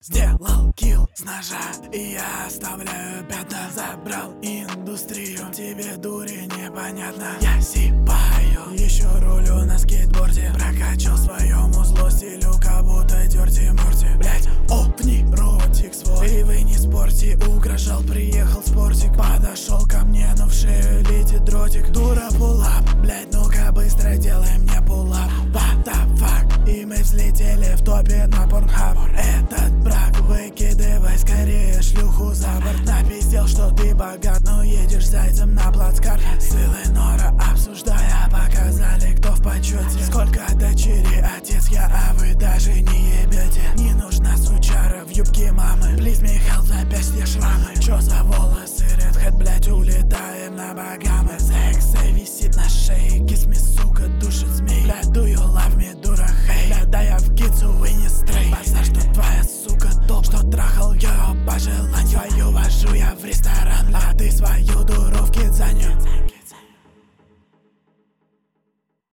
Сделал килл с ножа, и я оставляю пятна. Забрал индустрию, тебе дури непонятно. Я сипаю, еще рулю на скейтборде. Прокачал своему злость, стилю, как будто Дёрти Морти. Блять, опни ротик свой, и вы не спорьте. Угрожал, приехал спортик. Подошел ко мне, но в шею летит дротик. Дура, пулап, блять, ну-ка быстро делай мне пулап. What the fuck? И мы взлетели в топе на Pornhub. Этот брак выкидывай скорее шлюху за борт. Напиздел, что ты богат, но едешь зайцем на плацкарт. Сылы нора обсуждая, показали, кто в почете. Сколько дочерей, отец я, а вы даже не ебете. Не нужна сучара в юбке мамы. Плиз, Михаил, запястье шрамы. Чё за волосы, редхэт, блять, улетаем на Багамы. Секса висит на шее, kiss me, сука, душит змей. Бля, do you love me, дура, хей. Бля, да я в гицу и не стрей. Базар, что твоя сука топ, что трахал ее по желанию. Свою вожу я в ресторан, а ты свою дуру в кидзанию.